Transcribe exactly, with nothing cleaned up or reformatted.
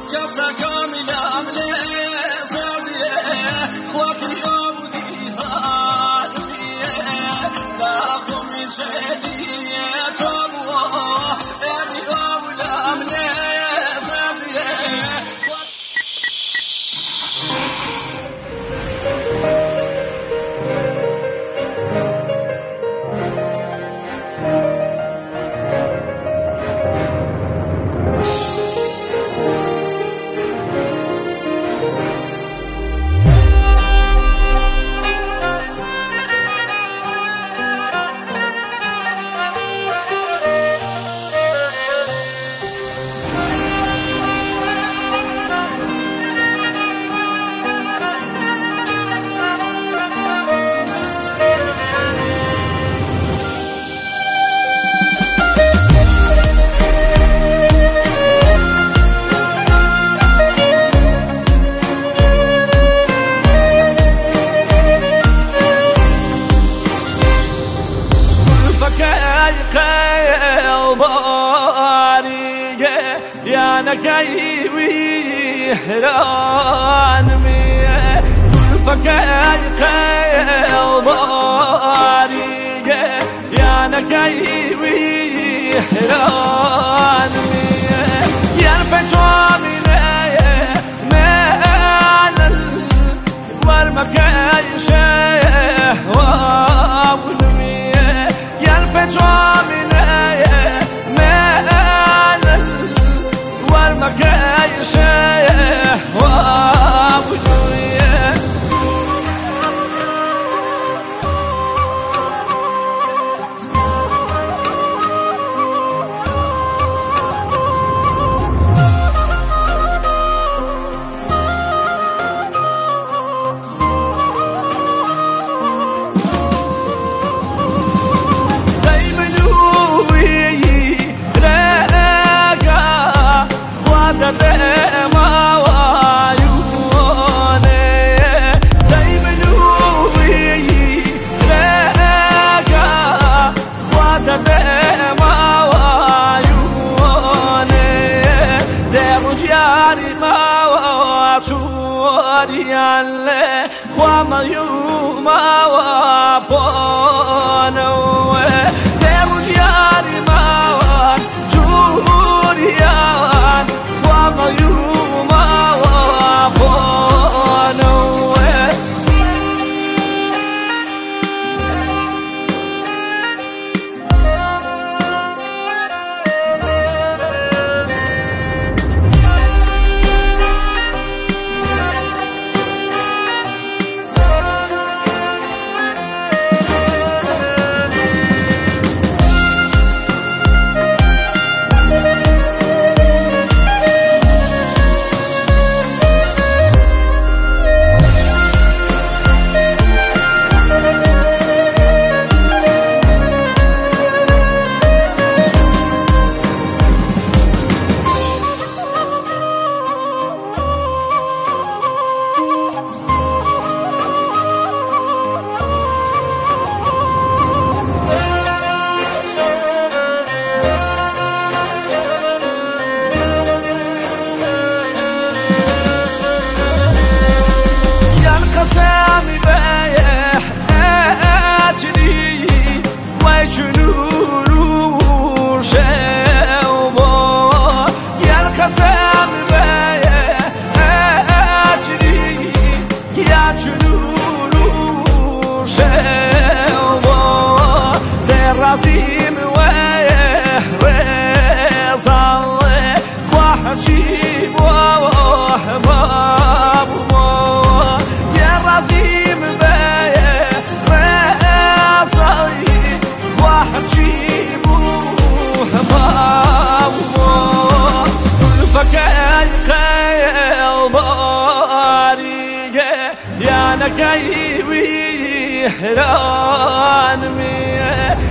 كاسا كاملة أملي صديه خواك اليوم وديهان بيه داخل من شهديه طبوه اليوم الأملي صديه يا نكاي ويهران مي فكاي قلباري يا نكاي ويهران مي يا الفتوامي مال والمكاي شهوة ونمي يا الفتوامي والمكاي شهوة وجوية yalle khwama yuma wa pono derujari ma juriyan khwama yuma wa pono عظيم ويهرزل وحجيب وحباب يا عظيم ويهرزل وحجيب وحباب فكاي قلباري يا نكاي ويهران مي